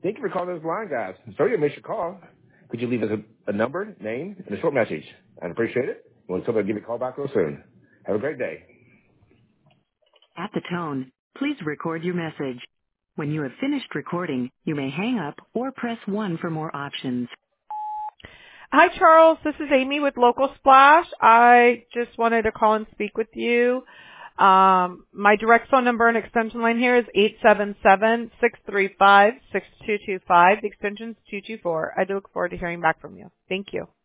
Thank you for calling those blind guys. Sorry to miss your call. Could you leave us a number, name, and a short message? I'd appreciate it. We'll tell them to give you a call back real soon. Have a great day. At the tone, please record your message. When you have finished recording, you may hang up or press 1 for more options. Hi, Charles. This is Amy with Local Splash. I just wanted to call and speak with you. My direct phone number and extension line here is 877-635-6225. The extension is 224. I do look forward to hearing back from you. Thank you.